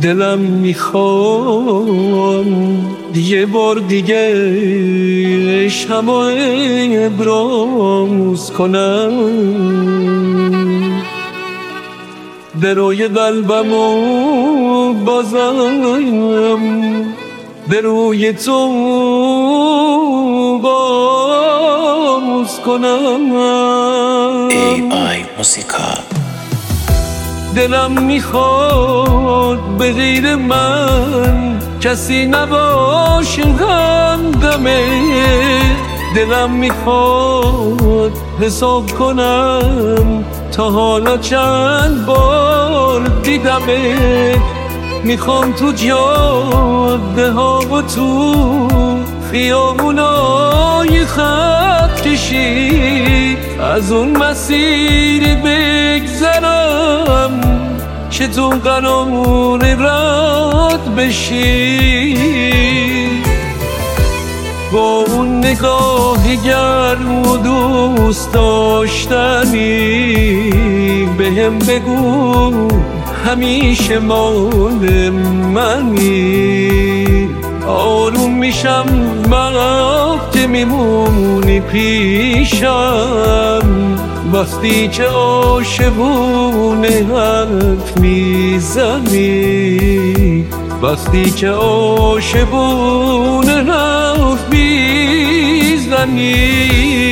دلم میخوام یه بار دیگه شمع ابراز کنم، دروی قلبمو بازم به روی تو باز کنم. AI موسیقا. دلم میخواد به غیر من کسی نباشه همدمه، دلم میخواد حساب کنم تا حالا چند بار دیدمت. میخوام تو جاده ها و تو خیابونای خط کشی از اون مسیر بگذرم که تو قرار رد بشی. با اون نگاه گرم و دوست داشتنی بهم بگو همیشه مال منی. آروم میشم وقتی میمونی پیشم، وقتی که عاشقونه حرف میزنی، وقتی که عاشقونه حرف میزنی.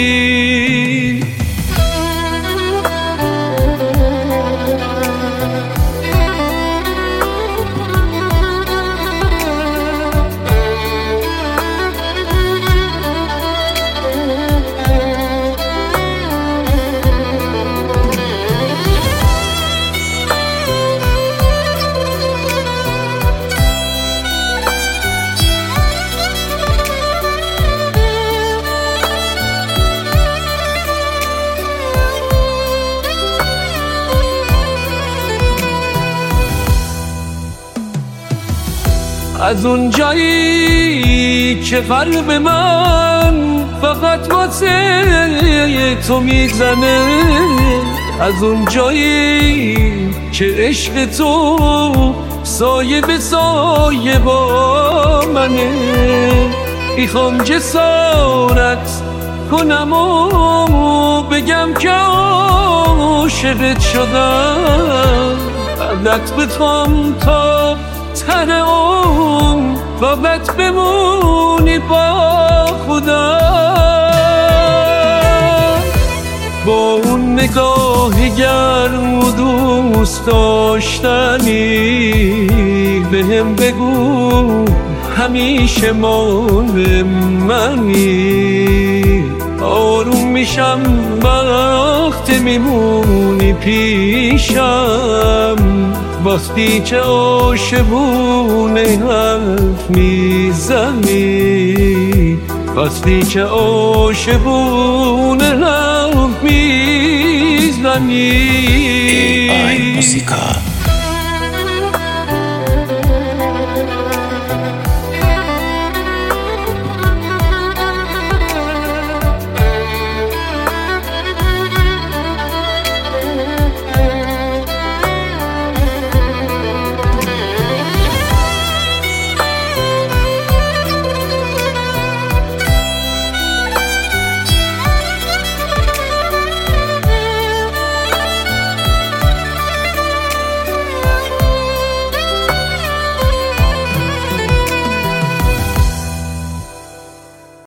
از اون جایی که قلب من فقط واسه تو میزنه، از اون جایی که عشق تو سایه به سایه با منه، میخوام جسارت کنم و بگم که عاشقت شدم. بعدت بخوام تا تن اون فقط بمونی با خدا. با اون نگاه گرم و دوست داشتنی بهم بگو همیشه مال منی. آروم میشم وقتی میمونی پیشم، وقتی که عاشقونه حرف میزنی، وقتی که عاشقونه حرف میزنی. AI موسیقا.